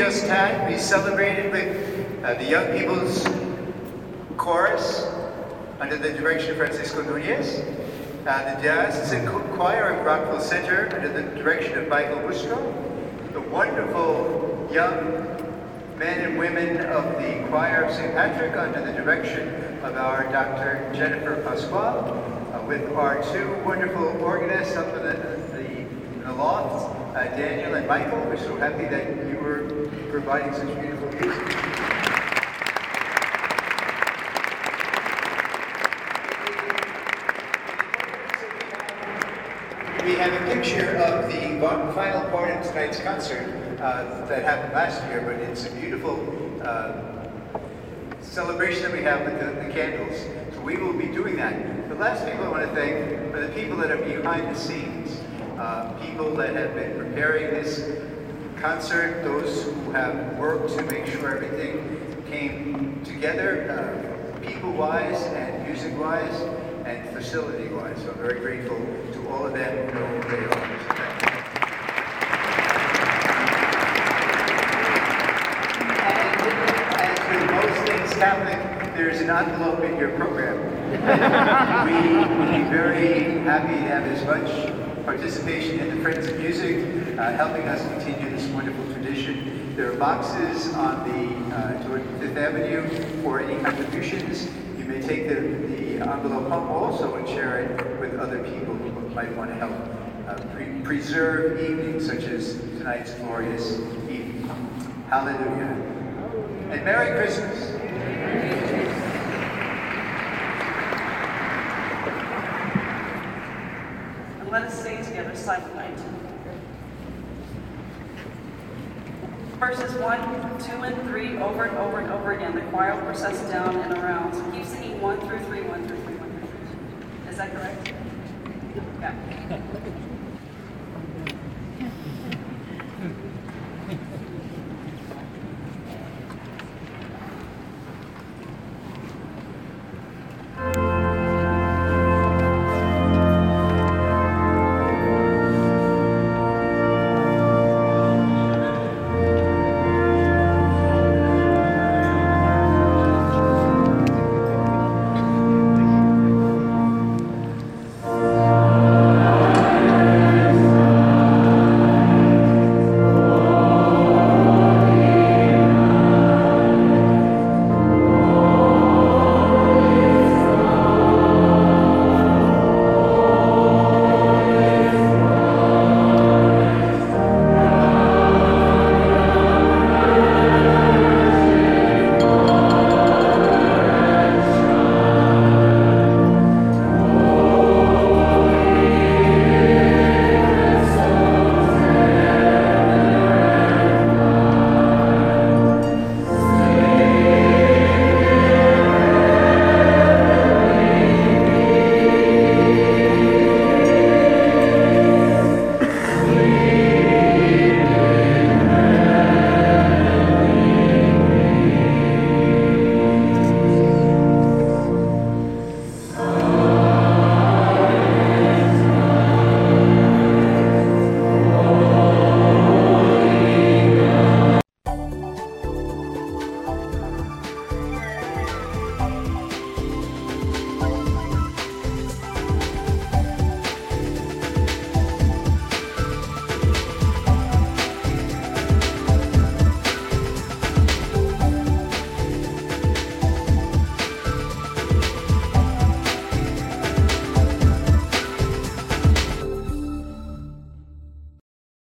just had, we celebrated with the Young People's Chorus under the direction of Francisco Nunez, the Jazz Choir of Rockville Center under the direction of Michael Bustro, the wonderful young men and women of the Choir of St. Patrick under the direction of our Dr. Jennifer Pasquale, with our two wonderful organists up in the loft, Daniel and Michael. We're so happy that you were providing such beautiful music. We have a picture of the final part of tonight's concert that happened last year, but it's a beautiful celebration that we have with the candles. So we will be doing that. The last people I want to thank are the people that are behind the scenes, people that have been preparing this concert, those who have worked to make sure everything came together, people-wise and music-wise and facility-wise. So I'm very grateful to all of them who know who they are. Catholic, there's an envelope in your program. We would be very happy to have as much participation in the Friends of Music, helping us continue this wonderful tradition. There are boxes on toward 5th Avenue for any contributions. You may take the envelope home also and share it with other people who might want to help preserve evenings such as tonight's glorious evening. Hallelujah. And Merry Christmas. And let us sing together Silent Night. Verses 1, 2, and 3 over and over and over again. The choir will process down and around. So keep singing 1 through 3, 1 through 3, 1 through 3. Is that correct? Yeah.